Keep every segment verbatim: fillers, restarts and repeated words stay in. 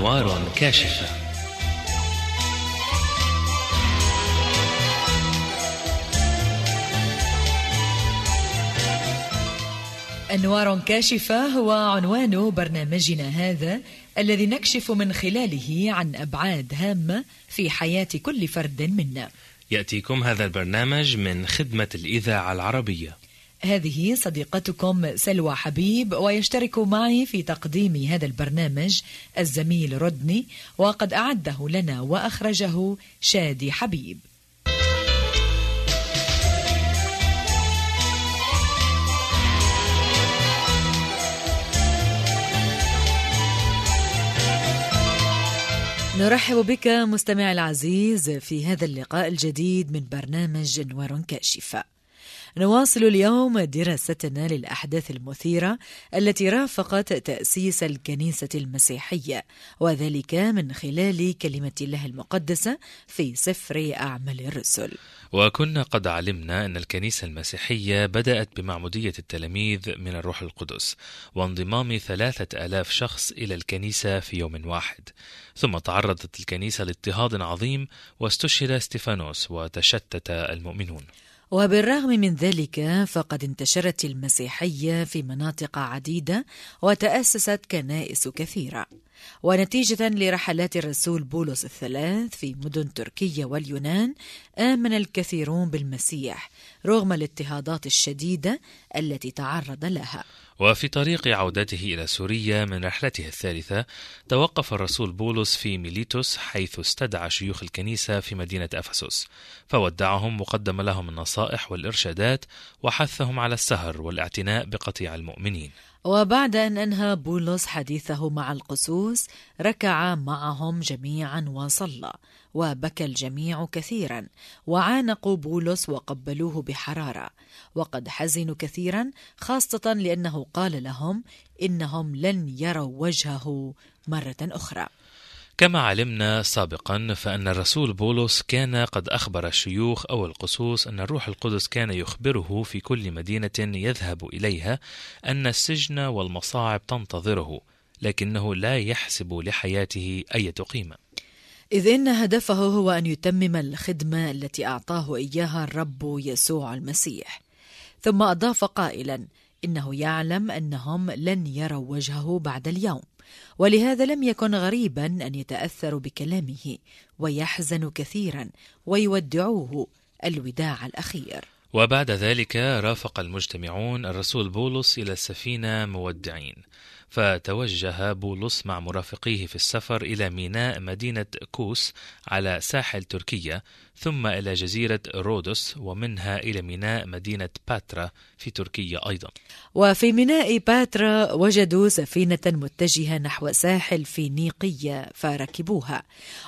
أنوار كاشفة. أنوار كاشفة هو عنوان برنامجنا هذا، الذي نكشف من خلاله عن أبعاد هامة في حياة كل فرد منا. يأتيكم هذا البرنامج من خدمة الإذاعة العربية. هذه صديقتكم سلوى حبيب، ويشترك معي في تقديم هذا البرنامج الزميل رودني، وقد أعده لنا وأخرجه شادي حبيب. نرحب بك مستمع العزيز في هذا اللقاء الجديد من برنامج أنوار كاشفة. نواصل اليوم دراستنا للأحداث المثيرة التي رافقت تأسيس الكنيسة المسيحية، وذلك من خلال كلمة الله المقدسة في سفر أعمال الرسل. وكنا قد علمنا أن الكنيسة المسيحية بدأت بمعمودية التلاميذ من الروح القدس وانضمام ثلاثة آلاف شخص إلى الكنيسة في يوم واحد، ثم تعرضت الكنيسة لاضطهاد عظيم واستشهد استفانوس وتشتت المؤمنون. وبالرغم من ذلك فقد انتشرت المسيحية في مناطق عديدة وتأسست كنائس كثيرة، ونتيجة لرحلات الرسول بولس الثلاث في مدن تركيا واليونان آمن الكثيرون بالمسيح رغم الاضطهادات الشديدة التي تعرض لها. وفي طريق عودته إلى سوريا من رحلته الثالثة توقف الرسول بولس في ميليتوس، حيث استدعى شيوخ الكنيسة في مدينة أفسس، فودعهم وقدم لهم النصائح والإرشادات وحثهم على السهر والاعتناء بقطيع المؤمنين. وبعد أن أنهى بولس حديثه مع القسوس ركع معهم جميعا وصلى، وبكى الجميع كثيرا، وعانقوا بولس وقبلوه بحرارة، وقد حزنوا كثيرا، خاصة لأنه قال لهم إنهم لن يروا وجهه مرة أخرى. كما علمنا سابقا فأن الرسول بولس كان قد أخبر الشيوخ أو القسوس أن الروح القدس كان يخبره في كل مدينة يذهب إليها أن السجن والمصاعب تنتظره، لكنه لا يحسب لحياته أي قيمة، إذ إن هدفه هو أن يتمم الخدمة التي أعطاه إياها الرب يسوع المسيح. ثم أضاف قائلا إنه يعلم أنهم لن يروا وجهه بعد اليوم، ولهذا لم يكن غريبا أن يتأثروا بكلامه ويحزن كثيرا ويودعوه الوداع الأخير. وبعد ذلك رافق المجتمعون الرسول بولس إلى السفينة مودعين، فتوجه بولس مع مرافقيه في السفر إلى ميناء مدينة كوس على ساحل تركيا، ثم إلى جزيرة رودوس، ومنها إلى ميناء مدينة باترا في تركيا أيضا. وفي ميناء باترا وجدوا سفينة متجهة نحو ساحل فينيقية فركبوها،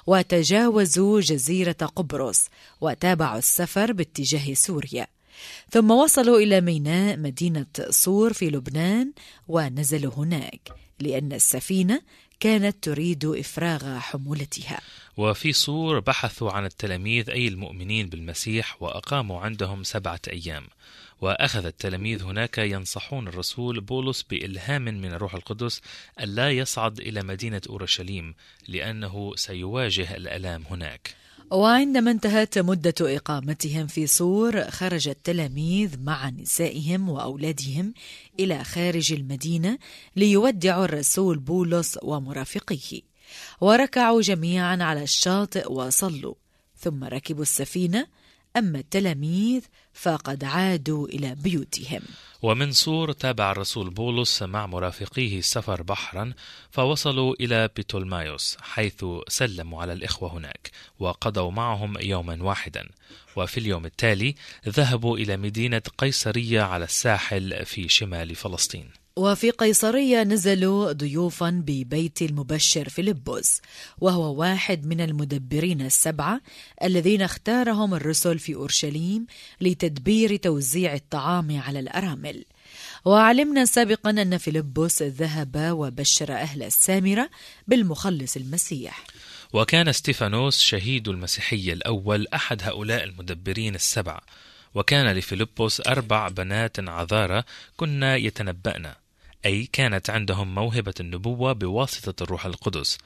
وتجاوزوا جزيرة قبرص وتابعوا السفر باتجاه سوريا، ثم وصلوا إلى ميناء مدينة صور في لبنان ونزلوا هناك لأن السفينة كانت تريد إفراغ حمولتها. وفي صور بحثوا عن التلاميذ أي المؤمنين بالمسيح وأقاموا عندهم سبعة أيام، وأخذ التلاميذ هناك ينصحون الرسول بولس بإلهام من الروح القدس ألا يصعد إلى مدينة أورشليم لأنه سيواجه الآلام هناك. وعندما انتهت مدة إقامتهم في صور خرج التلاميذ مع نسائهم وأولادهم إلى خارج المدينة ليودعوا الرسول بولس ومرافقيه، وركعوا جميعا على الشاطئ وصلوا، ثم ركبوا السفينة. أما التلاميذ فقد عادوا إلى بيوتهم. ومن صور تابع الرسول بولس مع مرافقيه السفر بحرا، فوصلوا إلى بيتولمايوس، حيث سلموا على الإخوة هناك وقضوا معهم يوما واحدا، وفي اليوم التالي ذهبوا إلى مدينة قيصرية على الساحل في شمال فلسطين. وفي قيصرية نزلوا ضيوفا ببيت المبشر فيلبس، وهو واحد من المدبرين السبعة الذين اختارهم الرسل في أورشليم لتدبير توزيع الطعام على الأرامل. وعلمنا سابقا أن فيلبس ذهب وبشر أهل السامرة بالمخلص المسيح. وكان استفانوس شهيد المسيحية الأول أحد هؤلاء المدبرين السبعة، وكان لفيلبس أربع بنات عذارى كنا يتنبأن، أي كانت عندهم موهبة النبوة بواسطة الروح القدس،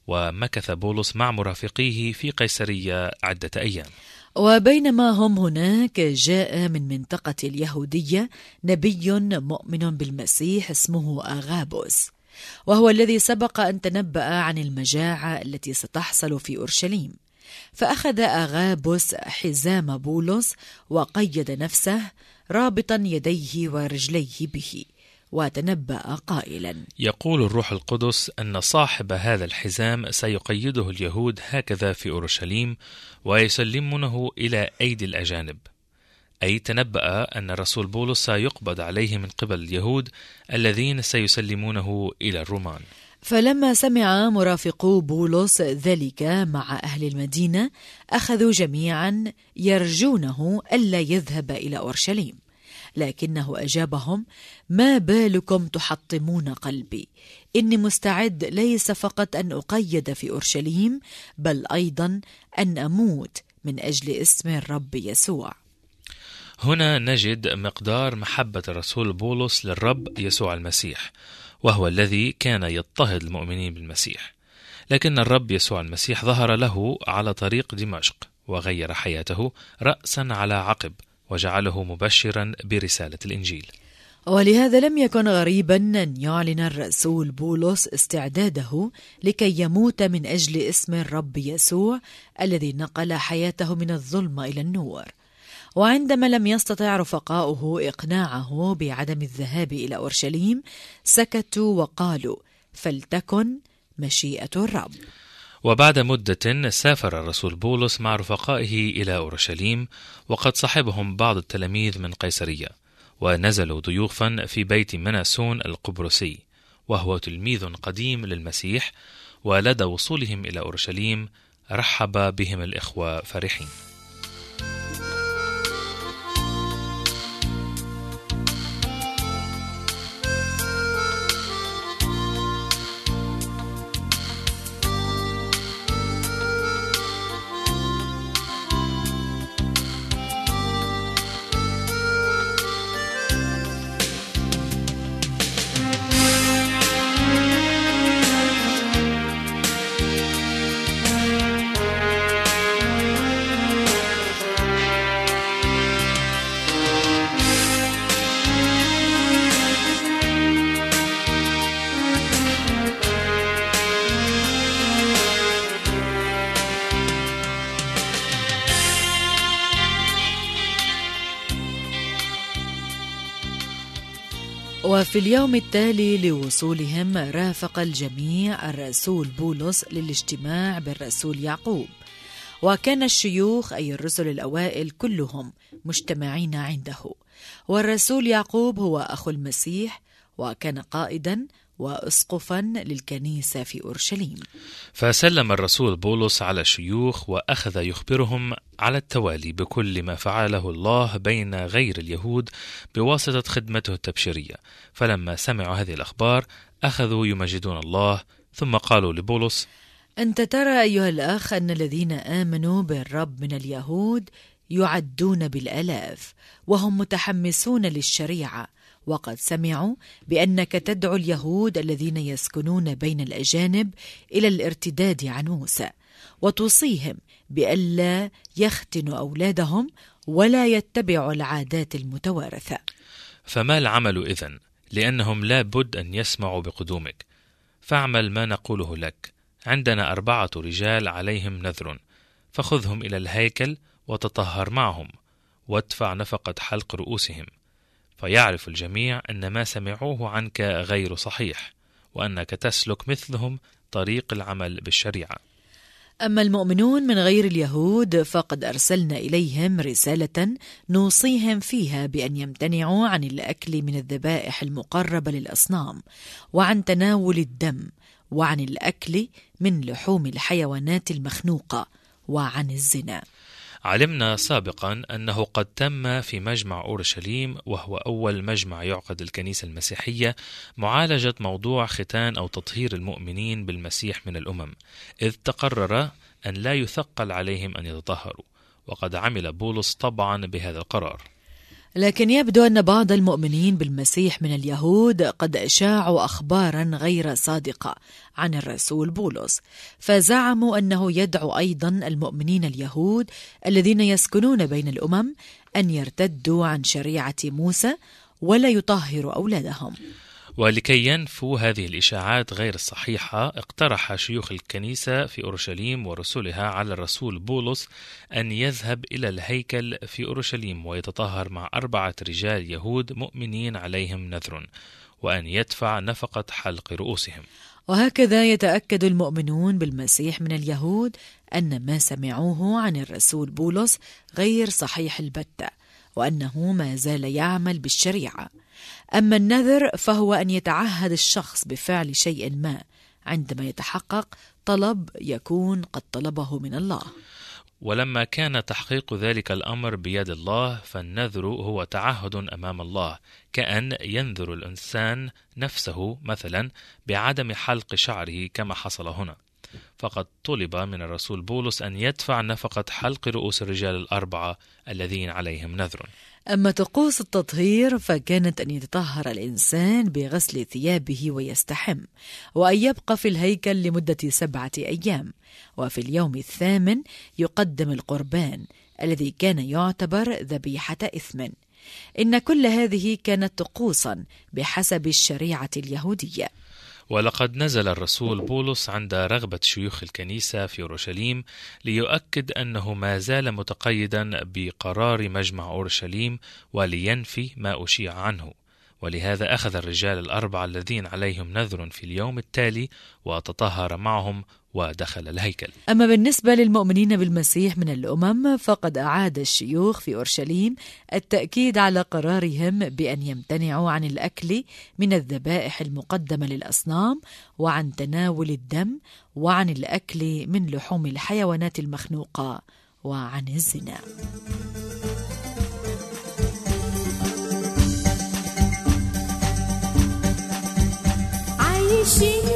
ومكث بولس مع مرافقيه في قيسرية عدة أيام. وبينما هم هناك جاء من منطقة اليهودية نبي مؤمن بالمسيح اسمه أغابوس، وهو الذي سبق أن تنبأ عن المجاعة التي ستحصل في أورشليم. فأخذ أغابوس حزام بولس وقيد نفسه رابطا يديه ورجليه به، وتنبأ قائلا: يقول الروح القدس أن صاحب هذا الحزام سيقيده اليهود هكذا في أورشليم ويسلمونه إلى أيدي الأجانب. أي تنبأ أن الرسول بولس سيقبض عليه من قبل اليهود الذين سيسلمونه إلى الرومان. فلما سمع مرافقو بولس ذلك مع أهل المدينة أخذوا جميعا يرجونه ألا يذهب إلى أورشليم، لكنه أجابهم: ما بالكم تحطمون قلبي؟ إني مستعد ليس فقط أن أقيد في أورشليم، بل أيضا أن أموت من أجل اسم الرب يسوع. هنا نجد مقدار محبة الرسول بولس للرب يسوع المسيح، وهو الذي كان يضطهد المؤمنين بالمسيح. لكن الرب يسوع المسيح ظهر له على طريق دمشق وغير حياته رأسا على عقب، وجعله مبشرا برسالة الإنجيل. ولهذا لم يكن غريبا أن يعلن الرسول بولس استعداده لكي يموت من أجل اسم الرب يسوع الذي نقل حياته من الظلمة إلى النور. وعندما لم يستطع رفقاؤه إقناعه بعدم الذهاب إلى أورشليم، سكتوا وقالوا: فلتكن مشيئة الرب. وبعد مدة سافر الرسول بولس مع رفقائه إلى أورشليم، وقد صحبهم بعض التلاميذ من قيسرية، ونزلوا ضيوفا في بيت مناسون القبرصي، وهو تلميذ قديم للمسيح. ولدى وصولهم إلى أورشليم رحب بهم الإخوة فرحين. وفي اليوم التالي لوصولهم رافق الجميع الرسول بولس للاجتماع بالرسول يعقوب، وكان الشيوخ أي الرسل الأوائل كلهم مجتمعين عنده. والرسول يعقوب هو أخو المسيح، وكان قائدا وأسقفا للكنيسة في أورشليم. فسلم الرسول بولس على الشيوخ وأخذ يخبرهم على التوالي بكل ما فعله الله بين غير اليهود بواسطة خدمته التبشيرية. فلما سمعوا هذه الأخبار أخذوا يمجدون الله، ثم قالوا لبولس: أنت ترى أيها الأخ أن الذين آمنوا بالرب من اليهود يعدون بالآلاف، وهم متحمسون للشريعة، وقد سمعوا بأنك تدعو اليهود الذين يسكنون بين الأجانب إلى الارتداد عن موسى، وتوصيهم بألا يختنوا أولادهم ولا يتبعوا العادات المتوارثة. فما العمل إذن؟ لأنهم لا بد أن يسمعوا بقدومك. فاعمل ما نقوله لك. عندنا أربعة رجال عليهم نذر، فخذهم إلى الهيكل وتطهر معهم، وادفع نفقة حلق رؤوسهم، فيعرف الجميع أن ما سمعوه عنك غير صحيح، وأنك تسلك مثلهم طريق العمل بالشريعة. أما المؤمنون من غير اليهود فقد أرسلنا إليهم رسالة نوصيهم فيها بأن يمتنعوا عن الأكل من الذبائح المقربة للأصنام، وعن تناول الدم، وعن الأكل من لحوم الحيوانات المخنوقة، وعن الزنا. علمنا سابقا أنه قد تم في مجمع أورشليم، وهو أول مجمع يعقد الكنيسة المسيحية، معالجة موضوع ختان أو تطهير المؤمنين بالمسيح من الأمم، إذ تقرر أن لا يثقل عليهم أن يتطهروا، وقد عمل بولس طبعا بهذا القرار. لكن يبدو أن بعض المؤمنين بالمسيح من اليهود قد أشاعوا أخبارا غير صادقة عن الرسول بولس، فزعموا أنه يدعو أيضا المؤمنين اليهود الذين يسكنون بين الأمم أن يرتدوا عن شريعة موسى ولا يطهروا أولادهم. ولكي ينفوا هذه الإشاعات غير الصحيحة، اقترح شيوخ الكنيسة في أورشليم ورسلها على الرسول بولس أن يذهب إلى الهيكل في أورشليم ويتطهر مع أربعة رجال يهود مؤمنين عليهم نذر، وأن يدفع نفقة حلق رؤوسهم. وهكذا يتأكد المؤمنون بالمسيح من اليهود أن ما سمعوه عن الرسول بولس غير صحيح البتة، وأنه ما زال يعمل بالشريعة. أما النذر فهو أن يتعهد الشخص بفعل شيء ما عندما يتحقق طلب يكون قد طلبه من الله. ولما كان تحقيق ذلك الأمر بيد الله، فالنذر هو تعهد أمام الله، كأن ينذر الإنسان نفسه مثلا بعدم حلق شعره كما حصل هنا. فقد طلب من الرسول بولس أن يدفع نفقة حلق رؤوس الرجال الأربعة الذين عليهم نذر. أما طقوس التطهير فكانت أن يتطهر الإنسان بغسل ثيابه ويستحم، وأن يبقى في الهيكل لمدة سبعة أيام، وفي اليوم الثامن يقدم القربان الذي كان يعتبر ذبيحة إثم. إن كل هذه كانت طقوسا بحسب الشريعة اليهودية. ولقد نزل الرسول بولس عند رغبة شيوخ الكنيسة في أورشليم ليؤكد أنه ما زال متقيدا بقرار مجمع أورشليم ولينفي ما أشيع عنه، ولهذا أخذ الرجال الأربعة الذين عليهم نذر في اليوم التالي وتطهر معهم ودخل الهيكل. أما بالنسبة للمؤمنين بالمسيح من الأمم فقد أعاد الشيوخ في أورشليم التأكيد على قرارهم بأن يمتنعوا عن الأكل من الذبائح المقدمة للأصنام، وعن تناول الدم، وعن الأكل من لحوم الحيوانات المخنوقة، وعن الزنا. عايشين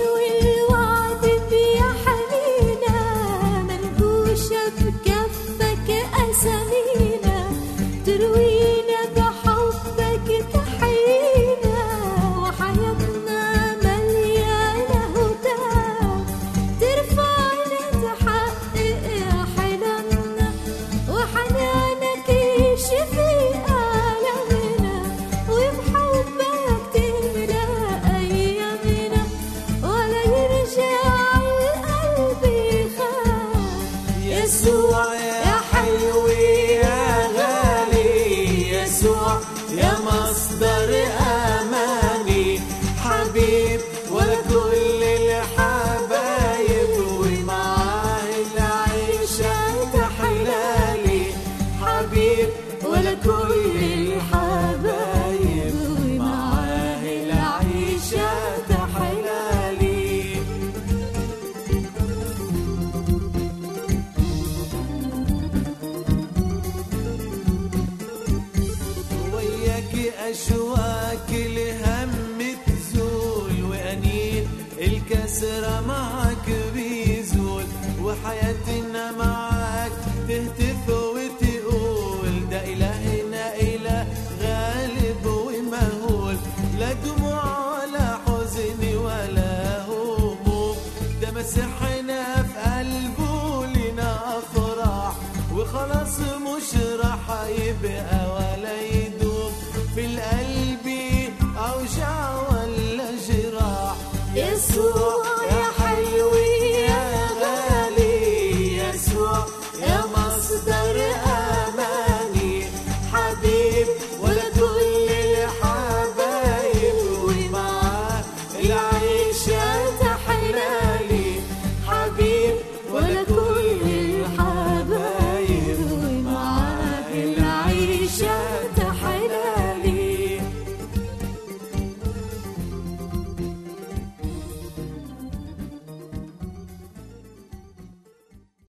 أشواك الهم تزول، وأنين الكسرة معك بيزول، وحياتنا معك تهتف وتقول ده إلهنا إله غالب ومهول، لا دموع ولا حزن ولا هموم، ده مسحنا في قلبه لنا أفراح، وخلاص مش راح يبقى ولا يدوم في القلب أوجع ولا جراح. يسوع